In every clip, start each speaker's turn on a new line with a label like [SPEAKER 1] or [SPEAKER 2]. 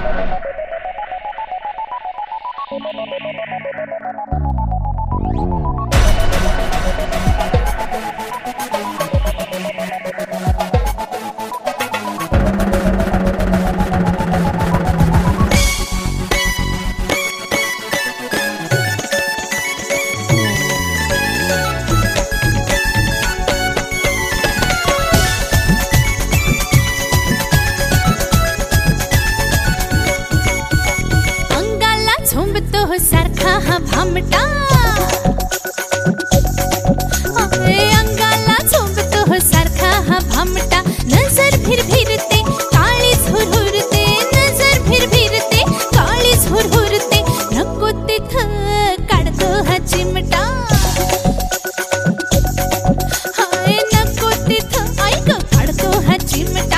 [SPEAKER 1] सारखा हा भामटा अंगाला झोंबतो हो सारखा हा भामटा नजर भिरभिरते काळीच हुरहुरते नजर भिरभिरते काळीच हुरहुरते नको तिथं काढतो हा चिमटा हाय नको तिथं ऐक काढतो हा चिमटा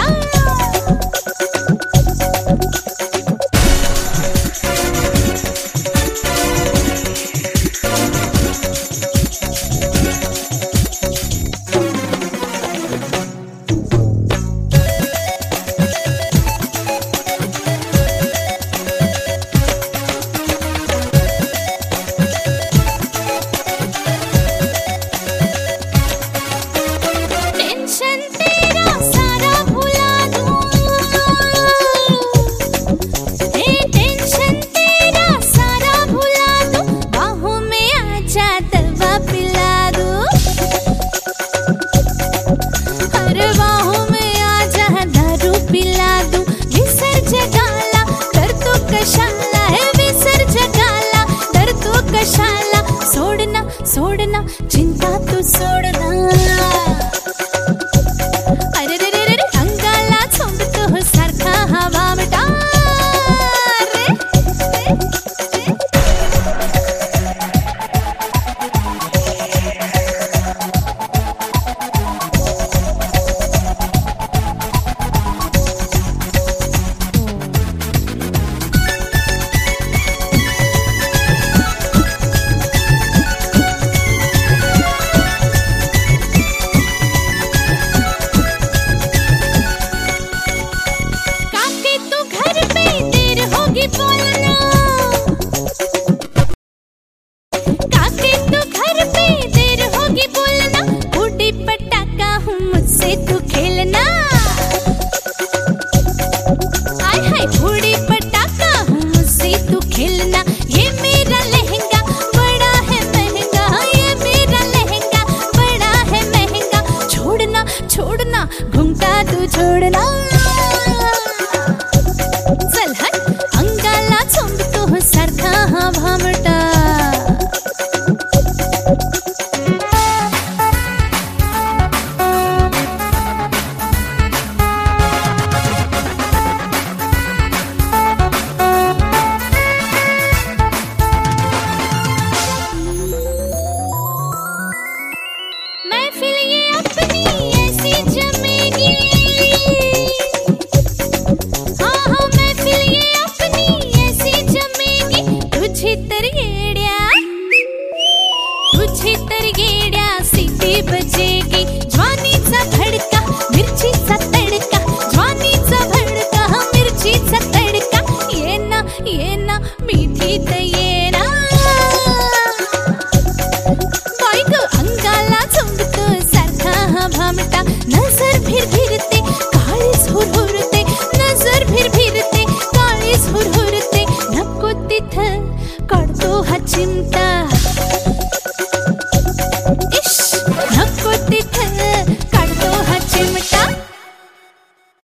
[SPEAKER 1] सोडना चिंता तू सोडना अरे रे रे रे अंगाला झोंबतो हो सारखा हा भामटा छोड़ना घूमता तू छोड़ना चल हट अंगाला झोंबतो हो सारखा हा भामटा महफिल ये अपनी ऐसी जमेगी हाँ महफिल ये अपनी ऐसी जमेगी तुझी तरगेड्या सीटी बजेगी ज्वानीचा भडका मिरचीचा तडका ज्वानीचा भडका मिरचीचा तडका ये ना मीठी त ये ना अंगाला झोंबतो सारखा हा भामटा नजर भिरभिरते काळीच हुरहुरते नजर भिरभिरते काळीच हुरहुरते नको तिथं काढतो हा चिमटा